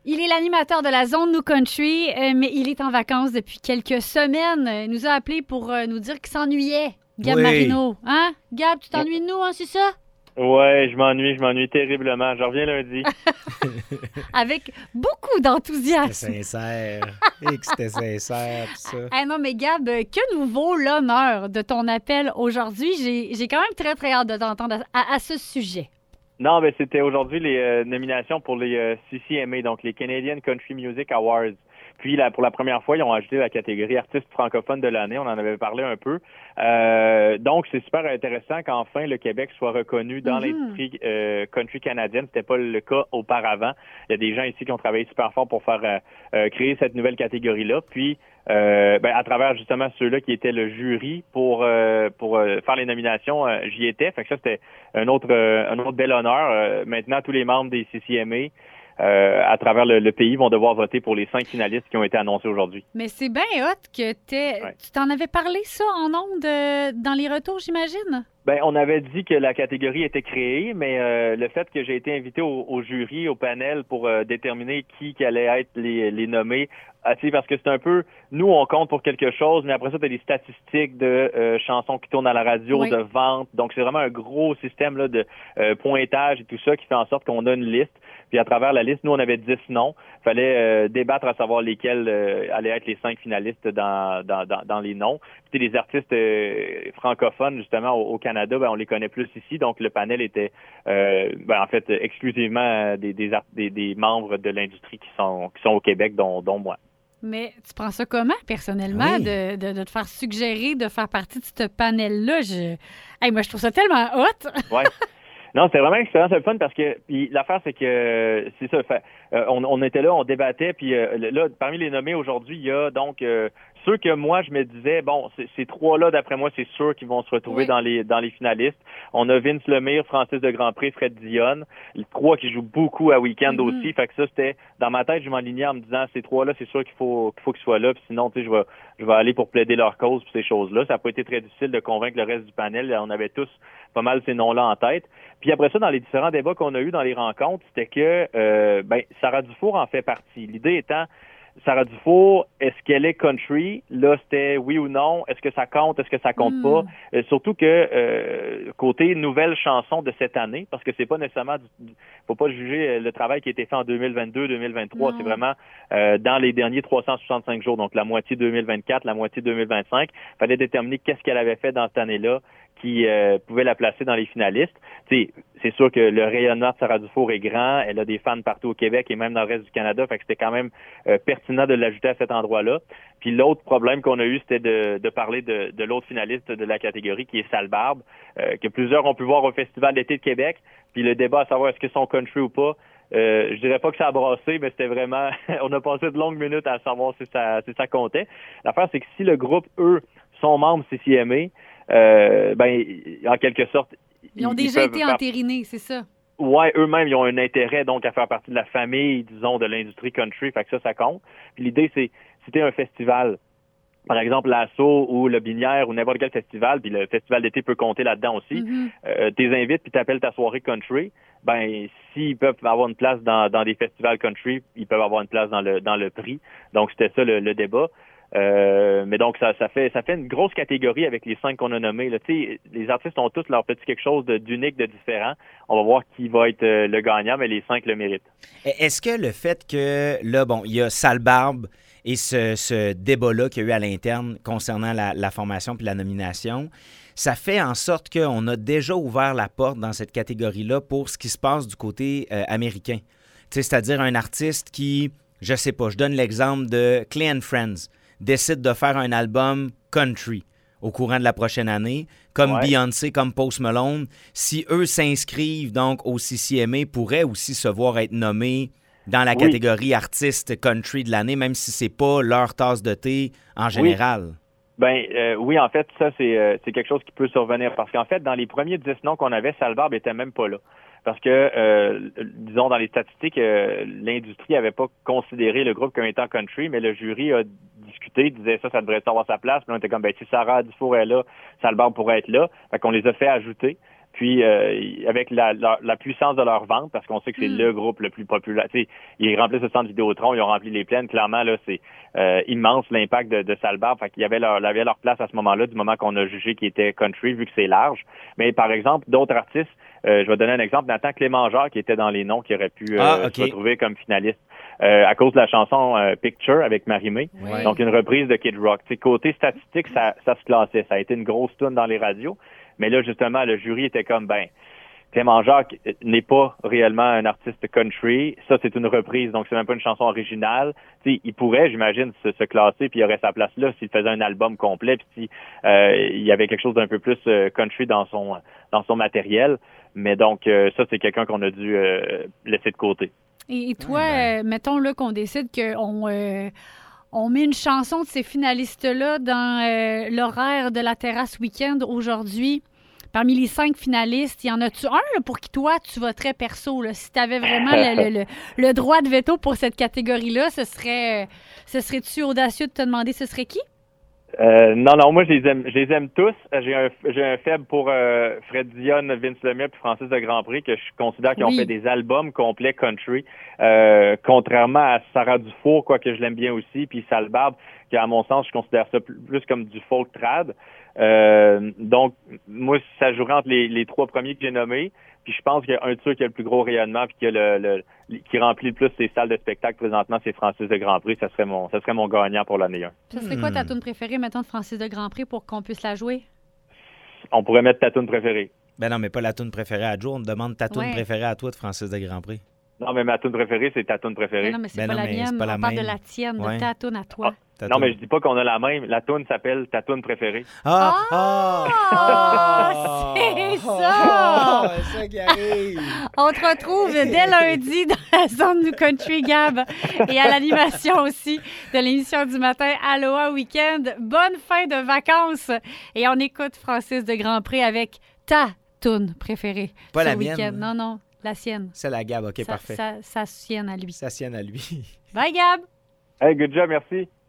Il est l'animateur de la Zone New Country, mais il est en vacances depuis quelques semaines. Il nous a appelé pour nous dire qu'il s'ennuyait. Gab Marino. Hein? Gab, tu t'ennuies de nous, hein, c'est ça? Ouais, je m'ennuie terriblement. Je reviens lundi. Avec beaucoup d'enthousiasme. C'était sincère. Et que c'était sincère, tout ça. Ah non, mais Gab, que nous vaut l'honneur de ton appel aujourd'hui? J'ai quand même très, très hâte de t'entendre à ce sujet. Non, mais c'était aujourd'hui les nominations pour les CCMA, donc les Canadian Country Music Awards. Puis pour la première fois, ils ont ajouté la catégorie artiste francophone de l'année. On en avait parlé un peu. Donc, c'est super intéressant qu'enfin le Québec soit reconnu dans l'industrie country canadienne. C'était pas le cas auparavant. Il y a des gens ici qui ont travaillé super fort pour faire créer cette nouvelle catégorie-là. Puis, à travers justement ceux-là qui étaient le jury pour faire les nominations, j'y étais. Fait que ça, c'était un autre bel honneur. Maintenant, tous les membres des CCMA à travers le pays vont devoir voter pour les 5 finalistes qui ont été annoncés aujourd'hui. Mais c'est bien hot que tu t'en avais parlé ça en ondes dans les retours, j'imagine? Ben, on avait dit que la catégorie était créée, mais le fait que j'ai été invité au jury, au panel pour déterminer qui allait être les nommés, parce que c'est un peu, nous on compte pour quelque chose, mais après ça t'as des statistiques de chansons qui tournent à la radio, de vente, donc c'est vraiment un gros système là de pointage et tout ça qui fait en sorte qu'on a une liste. Puis à travers la liste, nous on avait 10 noms, fallait débattre à savoir lesquels allaient être les 5 finalistes dans les noms. Puis les artistes francophones justement au Canada, ben on les connaît plus ici, donc le panel était en fait exclusivement des membres de l'industrie qui sont au Québec, dont moi. Mais tu prends ça comment, personnellement, de te faire suggérer de faire partie de ce panel-là? Moi, je trouve ça tellement hot! Ouais. Non, c'était vraiment une expérience de fun parce que puis l'affaire, c'est que c'est ça. On était là, on débattait, puis là, parmi les nommés aujourd'hui, il y a donc ceux que moi je me disais, bon, ces 3-là, d'après moi, c'est sûr qu'ils vont se retrouver dans les finalistes. On a Vince Lemire, Francis de Grandpré, Fred Dionne, les 3 qui jouent beaucoup à Weekend aussi. Fait que ça, c'était dans ma tête, je m'enlignais en me disant, ces 3-là, c'est sûr qu'il faut qu'ils soient là. Puis sinon, tu sais, je vais aller pour plaider leur cause pour ces choses-là. Ça n'a pas été très difficile de convaincre le reste du panel. On avait tous pas mal ces noms-là en tête. Puis après ça, dans les différents débats qu'on a eus dans les rencontres, c'était que Sarah Dufour en fait partie. L'idée étant, Sarah Dufour, est-ce qu'elle est country? Là, c'était oui ou non. Est-ce que ça compte? Est-ce que ça compte pas? Surtout que côté nouvelle chanson de cette année, parce que c'est pas nécessairement faut pas juger le travail qui a été fait en 2022-2023. C'est vraiment dans les derniers 365 jours, donc la moitié 2024, la moitié 2025. Fallait déterminer qu'est-ce qu'elle avait fait dans cette année-là qui pouvait la placer dans les finalistes. T'sais, c'est sûr que le rayonnement de Sarah Dufour est grand. Elle a des fans partout au Québec et même dans le reste du Canada. Fait que c'était quand même pertinent de l'ajouter à cet endroit-là. Puis l'autre problème qu'on a eu, c'était de parler de l'autre finaliste de la catégorie, qui est Sale Barbe, que plusieurs ont pu voir au Festival d'été de Québec. Puis le débat à savoir est-ce qu'ils sont country ou pas, je dirais pas que ça a brassé, mais c'était vraiment... on a passé de longues minutes à savoir si ça comptait. L'affaire, c'est que si le groupe, eux, sont membres CCMA, en quelque sorte... Ils ont déjà été entérinés, c'est ça? Ouais, eux-mêmes, ils ont un intérêt donc à faire partie de la famille, disons, de l'industrie country, fait que ça compte. Puis l'idée, c'est, c'était un festival, par exemple l'Assaut ou le Binière ou n'importe quel festival, puis le festival d'été peut compter là-dedans aussi, t'es invites puis t'appelles ta soirée country, s'ils peuvent avoir une place dans des festivals country, ils peuvent avoir une place dans le prix. Donc, c'était ça le débat. Mais donc ça fait une grosse catégorie avec les 5 qu'on a nommés. Là. Les artistes ont tous leur petit quelque chose d'unique, de différent. On va voir qui va être le gagnant, mais les 5 le méritent. Est-ce que le fait que là, il y a Sale Barbe et ce débat-là qu'il y a eu à l'interne concernant la formation puis la nomination, ça fait en sorte qu'on a déjà ouvert la porte dans cette catégorie-là pour ce qui se passe du côté américain. C'est-à-dire un artiste qui, je sais pas, je donne l'exemple de Clay & Friends, décide de faire un album country au courant de la prochaine année, comme Beyoncé, comme Post Malone. Si eux s'inscrivent donc au CCMA, pourraient aussi se voir être nommés dans la catégorie artiste country de l'année, même si c'est pas leur tasse de thé en général. Oui, en fait, ça, c'est quelque chose qui peut survenir. Parce qu'en fait, dans les premiers 10 noms qu'on avait, Sale Barbe était même pas là. Parce que, disons, dans les statistiques, l'industrie n'avait pas considéré le groupe comme étant country, mais le jury a discuté, disait ça devrait avoir sa place. Puis on était comme, si Sarah Dufour est là, Sale Barbe pourrait être là. Fait qu'on les a fait ajouter. Puis avec la puissance de leur vente, parce qu'on sait que c'est le groupe le plus populaire. Tu sais, ils remplissent le centre Vidéotron, ils ont rempli les plaines. Clairement, là, c'est immense l'impact de Salbarbe. Fait qu'il y avait leur place à ce moment-là, du moment qu'on a jugé qu'ils étaient country, vu que c'est large. Mais par exemple, d'autres artistes, je vais donner un exemple, Nathan Clément-Jacques qui était dans les noms qui auraient pu se retrouver comme finaliste. À cause de la chanson Picture avec Marie-Mé. Ouais. Donc, une reprise de Kid Rock. T'sais, côté statistique, ça se classait. Ça a été une grosse toune dans les radios. Mais là, justement, le jury était comme, Clément Jacques n'est pas réellement un artiste country. Ça, c'est une reprise, donc c'est même pas une chanson originale. T'sais, il pourrait, j'imagine, se classer, puis il aurait sa place là s'il faisait un album complet, puis si il y avait quelque chose d'un peu plus country dans son matériel. Mais donc, ça, c'est quelqu'un qu'on a dû laisser de côté. Et toi, mettons là qu'on décide qu'on on met une chanson de ces finalistes-là dans l'horaire de la terrasse week-end aujourd'hui. Parmi les 5 finalistes, y en a-tu un là, pour qui toi, tu voterais perso? Là, si tu avais vraiment le droit de veto pour cette catégorie-là, ce serait-tu audacieux de te demander ce serait qui? Non, moi je les aime tous. J'ai un faible pour Fred Dionne, Vince Lemay puis Francis de Grandpré, que je considère qu'ils ont fait des albums complets country, contrairement à Sarah Dufour, quoique je l'aime bien aussi, puis Salbarbe, qui à mon sens je considère ça plus comme du folk trad. Donc moi ça jouerait entre les 3 premiers que j'ai nommés. Puis je pense qu'il y a un de ceux qui a le plus gros rayonnement puis qui remplit le plus ses salles de spectacle présentement, c'est Francis de Grandpré. Ça serait mon gagnant pour l'année 1. Ça serait quoi ta toune préférée, mettons, de Francis de Grandpré pour qu'on puisse la jouer? On pourrait mettre ta toune préférée. Ben non, mais pas la toune préférée à Joe. On te demande ta toune préférée à toi de Francis de Grandpré. Non, mais ma toune préférée, c'est ta toune préférée. Non, mais c'est pas la mienne. On parle de la tienne, de ta toune à toi. Non, mais je dis pas qu'on a la même. La toune s'appelle ta toune préférée. C'est ça! C'est ça qui arrive! On te retrouve dès lundi dans la zone du Country Gab et à l'animation aussi de l'émission du matin Aloha Weekend. Bonne fin de vacances! Et on écoute Francis de Grandpré avec ta toune préférée. Pas la week-end. mienne. Non, la sienne. C'est la Gab, OK, parfait. Sa sienne à lui. Sa sienne à lui. Bye, Gab! Hey, good job, merci.